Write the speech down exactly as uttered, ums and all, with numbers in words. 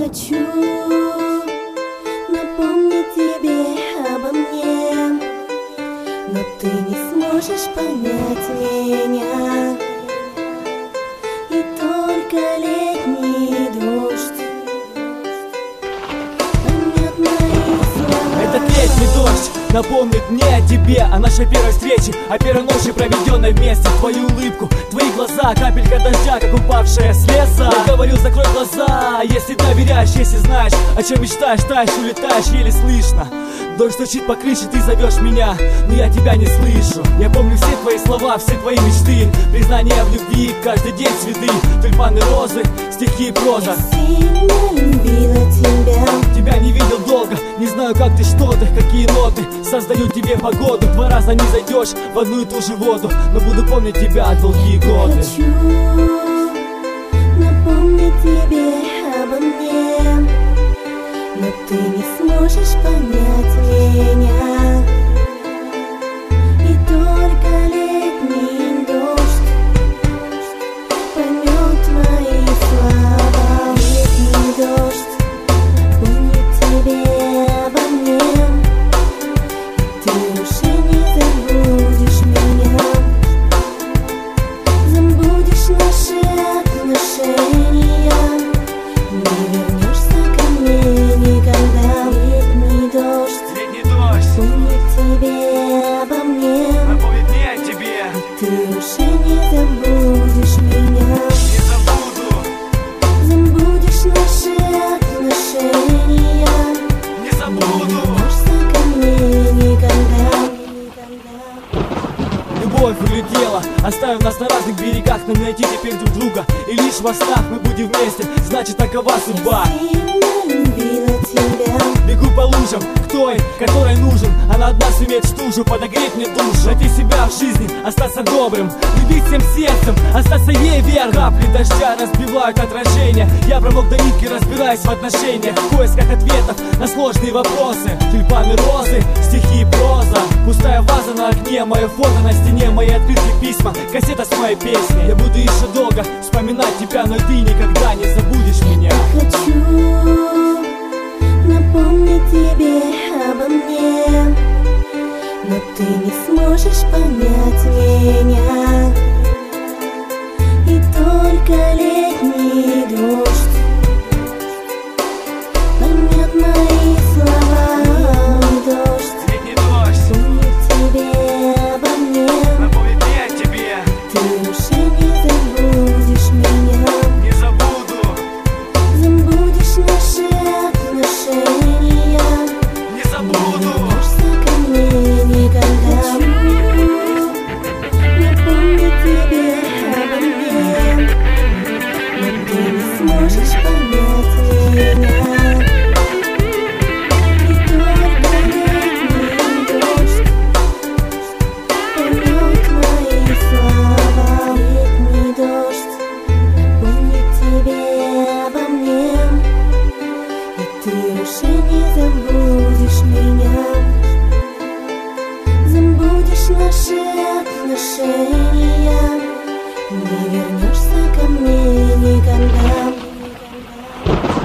хочу напомнить тебе обо мне, но ты не сможешь понять меня. И только летний дождь поймет мои слова. Этот летний дождь напомнит мне о тебе, о нашей первой встрече, о первой ночи, проведенной вместе. Твою улыбку, твои глаза, капелька дождя, как упавшая слеза. Я говорю, закрой глаза, если доверяешь, если знаешь, о чем мечтаешь, таешь, улетаешь, еле слышно. Дождь стучит по крыше, ты зовешь меня, но я тебя не слышу. Я помню все твои слова, все твои мечты, признания в любви, каждый день цветы, тюльпаны, розы, стихи и проза. Я сильно любила тебя. Тебя не видел долго, не знаю, как ты, что ты, какие ноты. Создаю тебе погоду, два раза не зайдешь в одну и ту же воду, но буду помнить тебя долгие годы. Хочу напомнить тебе обо мне, но ты не сможешь понять меня. И только летний дождь поймет мои слова. Летний дождь помнит тебе обо мне, и ты уже не забудешь меня. Забудешь наши отношения, не вернешься ко мне никогда. Летний дождь, Летний дождь помнит тебе обо мне, напомнит мне о тебе. ты уже не забудешь меня. Не забуду, Забудешь наши отношения, не не забуду. вернешься ко мне никогда. Любовь улетела, оставив нас на разных берегах, нам найти теперь друг друга. И лишь во снах мы будем вместе, значит такова судьба. Сильно любила тебя. Бегу по лужам к той, которой нужен. Она одна сумеет стужу подогреть мне душу. Найти себя в жизни, остаться добрым, любить всем сердцем, остаться ей верным. Капли дождя разбивают отражение. Я промок до нитки, разбираюсь в отношениях, в поисках ответов на сложные вопросы. Тюльпаны, розы, стихи и проза. Пустая ваза на окне, мое фото на стене, мои открытые письма, кассета с моей песней. Я буду еще долго вспоминать тебя, но ты никогда не забудешь меня. Хочу напомнить тебе обо мне, но ты не сможешь понять меня. И только летний дождь поймет мои слова. Дождь Летний дождь помнит тебе обо мне, напомнит мне о тебе. ты уже не забудешь меня. Не забуду, Забудешь наши отношения, не забуду. вернешься ко мне никогда. Напомнить тебе обо мне, но ты не сможешь понять меня. И только летний дождь поймет мои слова. Летний дождь помнит тебе обо мне, и ты уже не забудешь меня. Забудешь наши отношения, не вернешься ко мне никогда.